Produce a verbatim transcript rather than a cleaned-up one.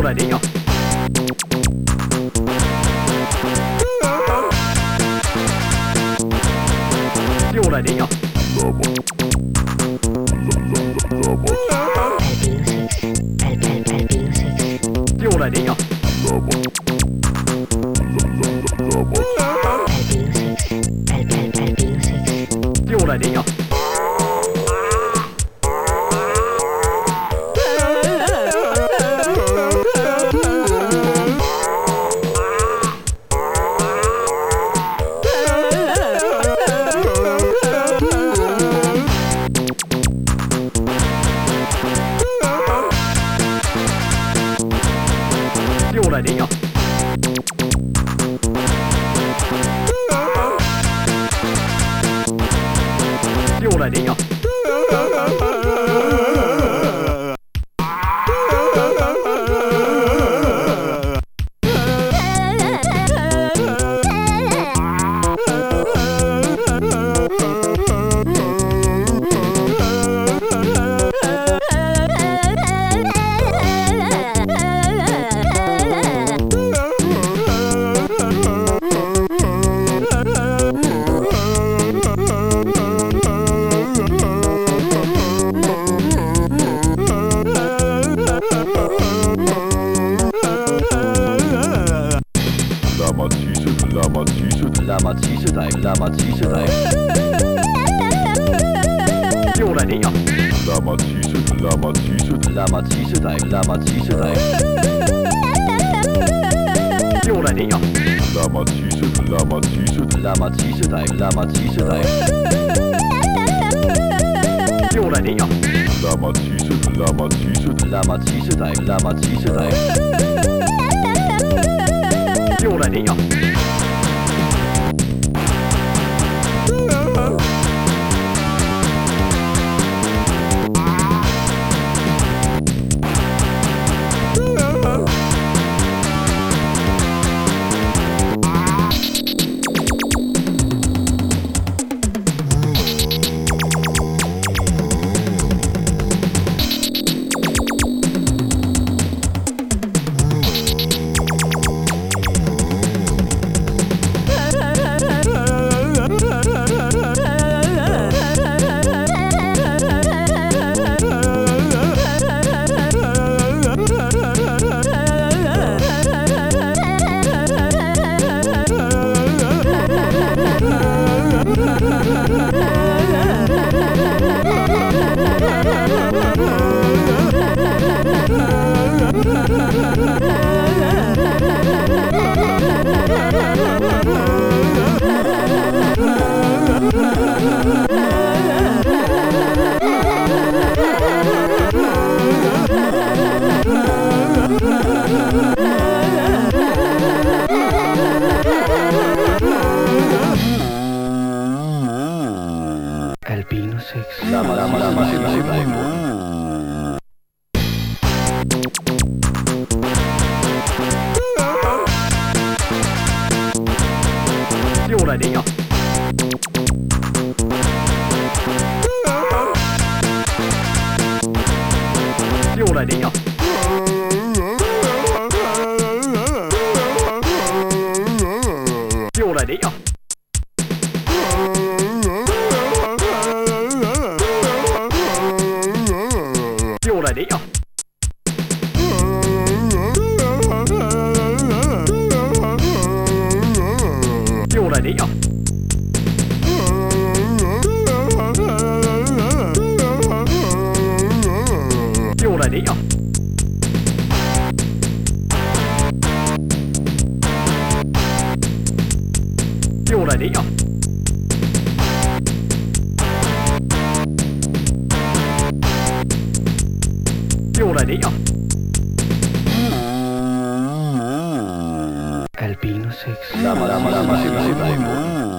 来领养。又来领养。又来领养。又来领养。又来领养。又来领养。喇嘛骑士仔，喇嘛骑士仔，又来领养。喇嘛骑士，喇嘛骑士，喇嘛骑士仔，喇嘛骑士仔，又来领养。喇嘛骑士，喇嘛骑士，喇嘛骑士仔，喇嘛骑士仔，又来领养。喇嘛骑士，喇嘛骑士，喇嘛骑士仔，喇嘛骑士仔，又来领养。Albino sex. Lama, lama, lama, lama,又来领养。又来领养。又来领养。又来领养。又来领养。又来领养。又来领养。又来领养。Albino sex. Lama, lama, lama, lama, lama.